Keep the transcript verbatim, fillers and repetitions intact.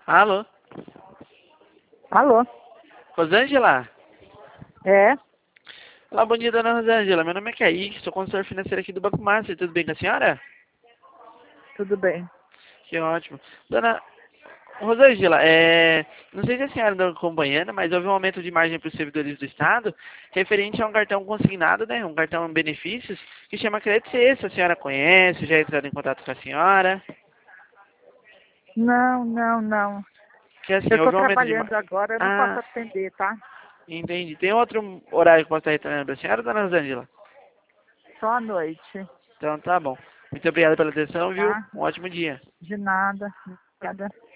Alô? Alô? Rosângela? É? Olá, bom dia, dona Rosângela. Meu nome é Kaique, sou consultor financeiro aqui do Banco Master. Tudo bem com a senhora? Tudo bem. Que ótimo. Dona Rosângela, é... não sei se a senhora está acompanhando, mas houve um aumento de margem para os servidores do Estado referente a um cartão consignado, né? Um cartão benefícios que chama Crédito C. Se a senhora conhece, já entrou em contato com a senhora. Não, não, não. Que assim, Eu estou houve um aumento de mar... trabalhando agora, eu não posso Ah, atender, tá? entendi. Tem outro horário que eu posso estar retornando para a senhora, dona Rosângela? Só à noite, Então tá bom. Muito obrigado pela atenção, viu? tá? Um ótimo dia. De nada. Obrigada.